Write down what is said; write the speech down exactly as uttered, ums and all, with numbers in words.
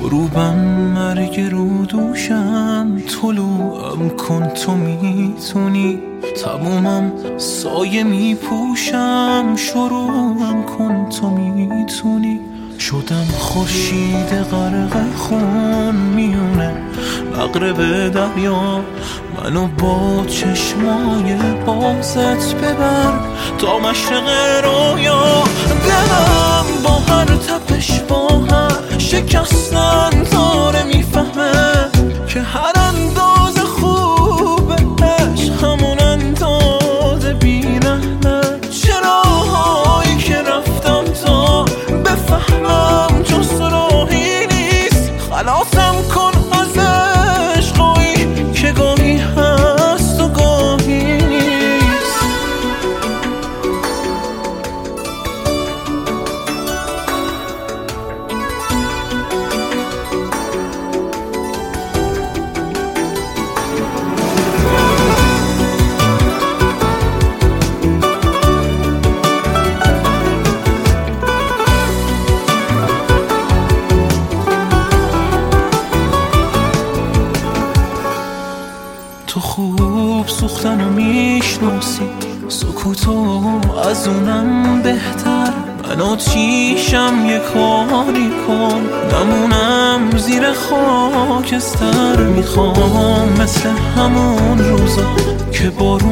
غروبم مرگ رو دوشم، طلوعم کن تو میتونی، تمومم سایه میپوشم، شروعم کن تو میتونی. شدم خورشید غرق خون میونه مغرب دریا، منو با چشمای بازت ببر تا مشرق رویا. دلم با هر تپش با هر شکستن داره میفهمه که هر انداز خوبش همون انداز بی‌رحمه. چراهایی که رفتم تا بفهمم جز راهی نیست، خلاصم کن از عشقایی که گاهی هست و گاهی نیست. تو خوب سوختنو میشناسی، سکوتو از اونم بهتر. من آتیشم یه کاری کن نمونم زیر خاکستر. میخوام مثل همون روزا که بارون